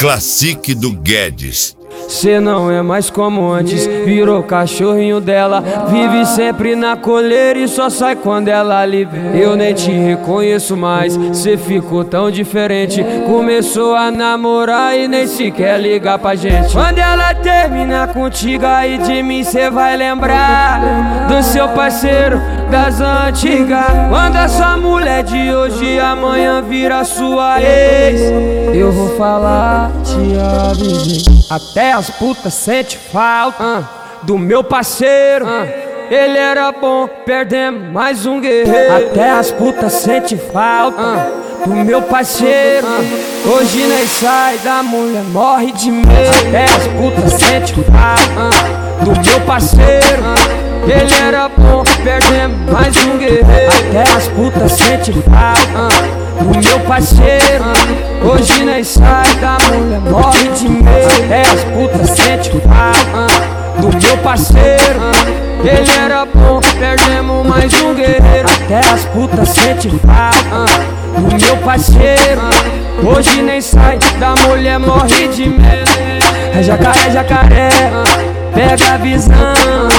Classique do Guedes. Cê não é mais como antes, virou cachorrinho dela. Vive sempre na coleira e só sai quando ela libera. Eu nem te reconheço mais, cê ficou tão diferente. Começou a namorar e nem sequer ligar pra gente. Quando ela terminar contigo, aí de mim cê vai lembrar do seu parceiro das antigas. Quando a sua mulher de hoje amanhã vira sua ex, eu vou falar, te avisei. Até as putas sente falta do meu parceiro. Ele era bom, perdemos mais um guerreiro. Até as putas sente falta do meu parceiro. Hoje nem sai da mulher, morre de medo. Até as putas sente falta do meu parceiro. Ele era bom, perdemos mais um guerreiro. Até as putas sente falta do meu parceiro. Hoje nem sai da mulher, morre de medo. Até as putas sente falta do meu parceiro. Ele era bom, perdemos mais um guerreiro. Até as putas sente falta do meu parceiro. Hoje nem sai da mulher, morre de medo. É jacaré, jacaré, pega a visão.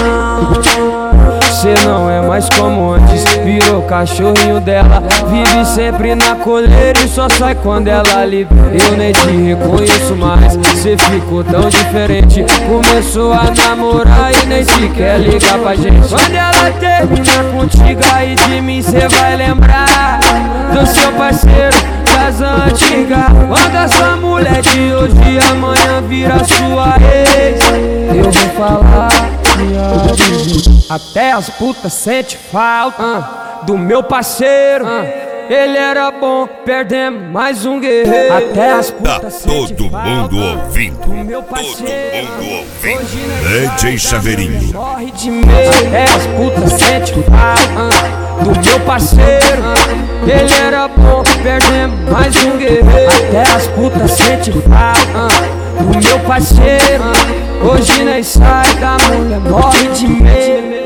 Cê não é mais como antes, virou cachorrinho dela. Vive sempre na coleira e só sai quando ela libera. Eu nem te reconheço mais, cê ficou tão diferente. Começou a namorar e nem sequer ligar pra gente. Quando ela terminar contigo, aí de mim cê vai lembrar do seu parceiro das antigas. Quando a sua mulher de hoje amanhã vira sua ex, eu vou falar, até as putas sente falta do meu parceiro. Ele era bom, perdemos mais um guerreiro. Até as putas sente Todo mundo ouvindo, do meu parceiro. todo mundo ouvindo. DJ Chaveirinho. Morre de medo. Até as putas sente falta do meu parceiro. Ele era bom, perdemos mais um guerreiro. Até as putas sente falta do meu parceiro. Hoje nem sai da mulher, morre de medo.